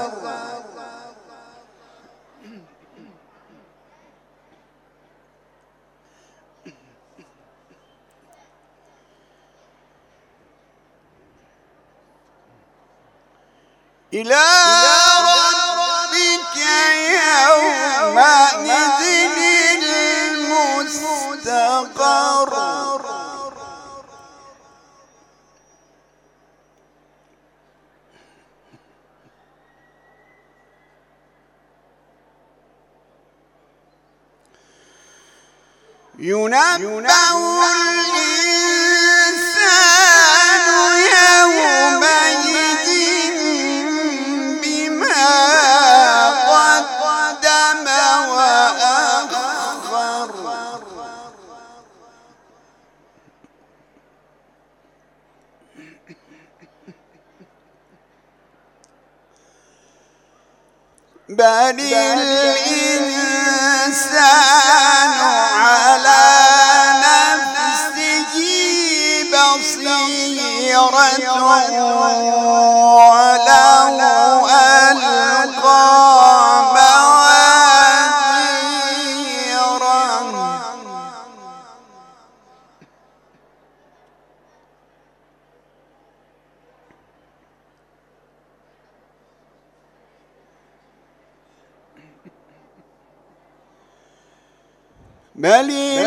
إلى ربك يومئذ المستقر ينبأ الإنسان يومئذ بما قدم وأخر بل الإنسان على نفسه بصيرة ولو ألقى معاذيره بل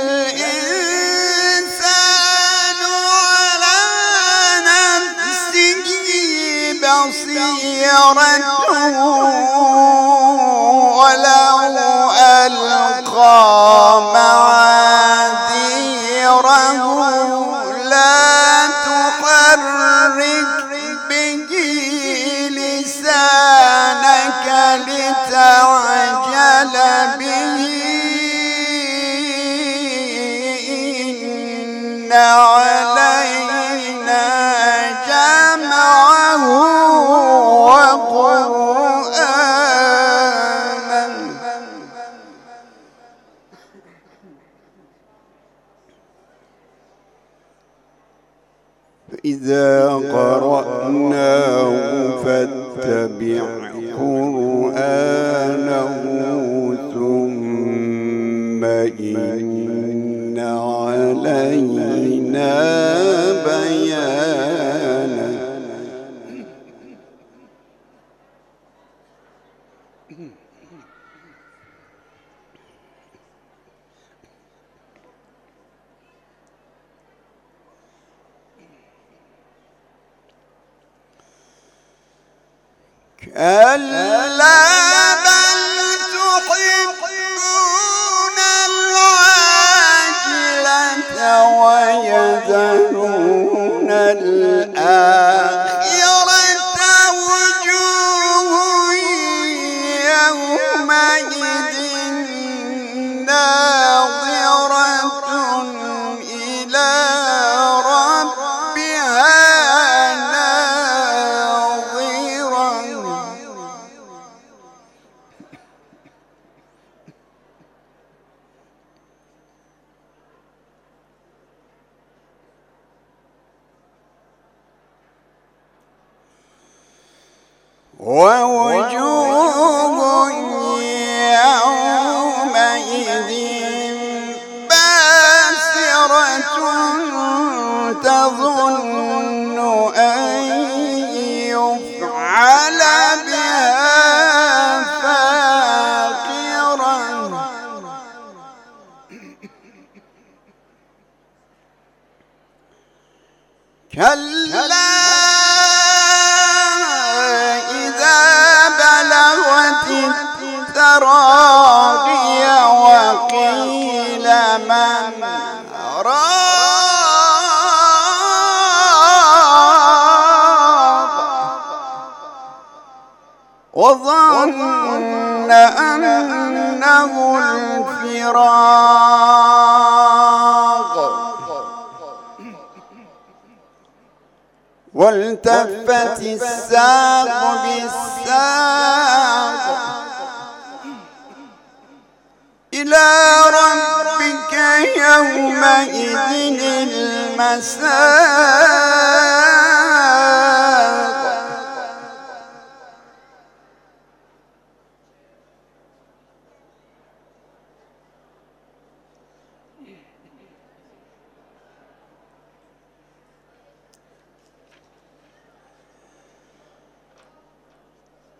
الإنسان على نفسه بصيرة ولو ألقى معاذيره لا تحرك به لسانك لتعجل به علينا جمعه وقرآنه فإذا قرأناه فاتبع قرآنه ثم إن علينا بيانه كلا بل تحبون العاجلة ويذرون الآخرة وجوه يومئذ ناظرة إلى ربها ووجوه يومئذ باسرة تظن أن يفعل بها فاقرة كلا التراقي وقيل من راق وظن أنه الفراق والتفت الساق بالساق إلى ربك يومئذ المساق.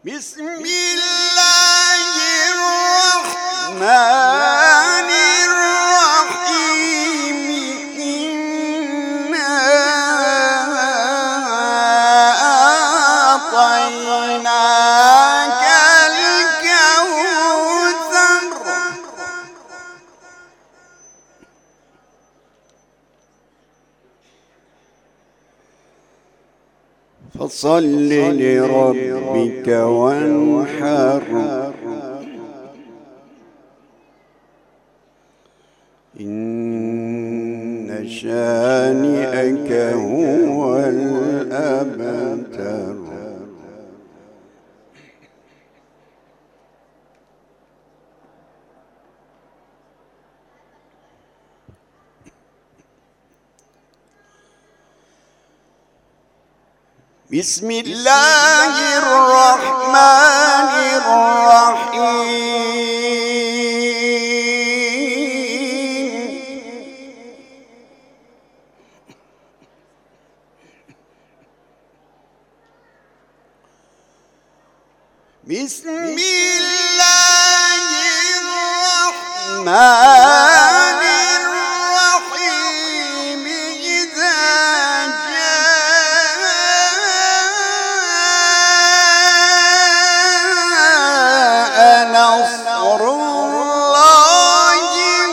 بسم الله الرحمن الرحيم إنا أعطيناك الكوثر فصل لربك وانحر إن شانئك هو الأبتر بسم الله الرحمن الرحيم بسم الله الرحمن الرحيم إذا نصر الله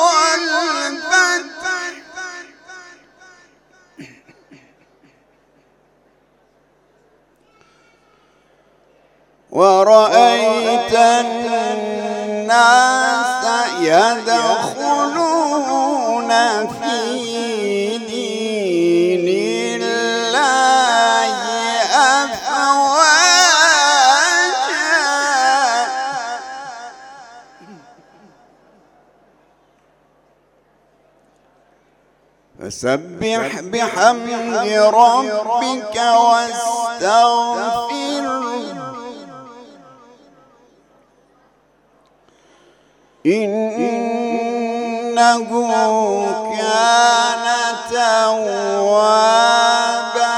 والفتح ورأيت الناس يدخلون في دين الله أفواجا فسبح بحمد ربك واستغفره إنه كان توابا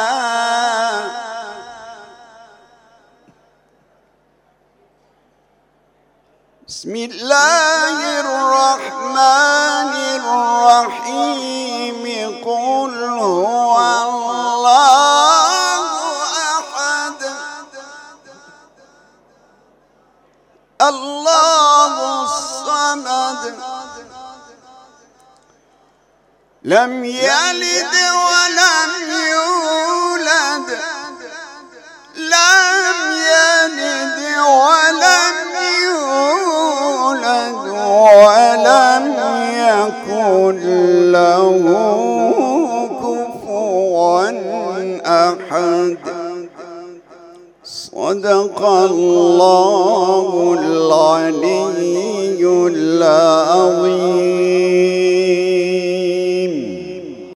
بسم الله الرحمن الرحيم قل هو الله أحد الله الصمد لم يلد ولم يولد لم يلد ولم يولد ولم يكن له كفوا أحد صدق الله العلي العظيم.